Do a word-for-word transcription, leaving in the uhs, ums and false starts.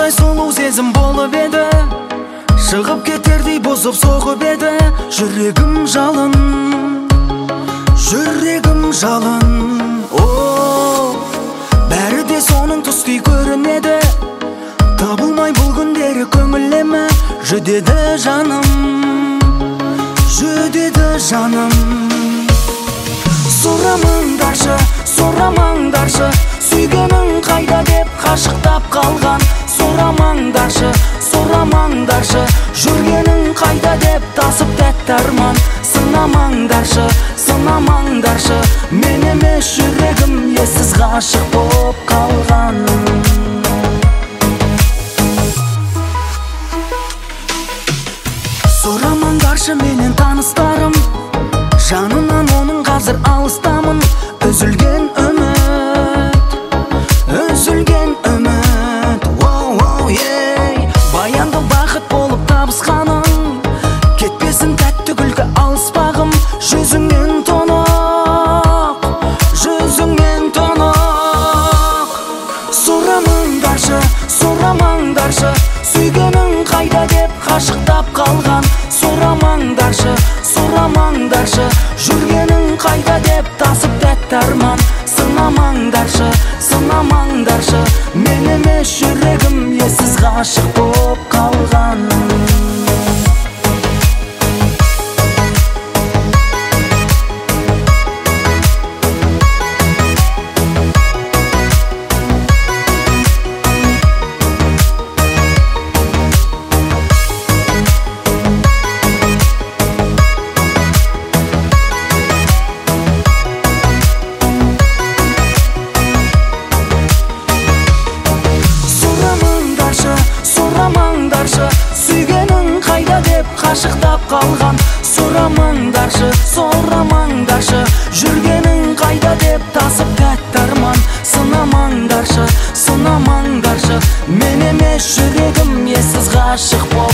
Қандай сұлу сезім болып еді, шығып кетердей бұзып соғып еді. Жүрегім жалын, жүрегім жалын. О, бәрі де соның түстей көрінеді. Табылмай бұл күндері көңіліме жүдеді жаным, жүдеді жаным. Сұрамаңдаршы, сұрамаңдаршы, сүйгенің қайда деп қашықтап қалған. Сұрамаңдаршы, сұрамаңдаршы, жүргенің қайда деп тасып тәтті арман. Сынамаңдаршы, сынамаңдаршы, мен емес жүрегім ессіз ғашық болып қалған. Сұрамаңдаршы менен таныстарым, жанынан оның қазір алыстамын. Үзілген үміт, үзілген үміт. Воу-воу, ей, баянды бақыт болып табысқаның, кетпесін тәтті күлкі алыспағым. Жүзіңнен тұнық, жүзіңнен тұнық. Сұрамаңдаршы, сұрамаңдаршы, сүйгенің қайда деп қашықтап қалған. Сұрамаңдаршы, сұрамаңдаршы, жүргенің қайда деп тасып тәтті арман. Сынамаңдаршы, сынамаңдаршы, мен емес жүрегім ессіз ғашық болып қалған. Сүйгенің қайда деп қашықтап қалған. Сұрамаңдаршы, сұрамаңдаршы, жүргенің қайда деп тасып тәтті арман. Сынамаңдаршы, сынамаңдаршы, мен емес жүрегім ессіз ғашық болып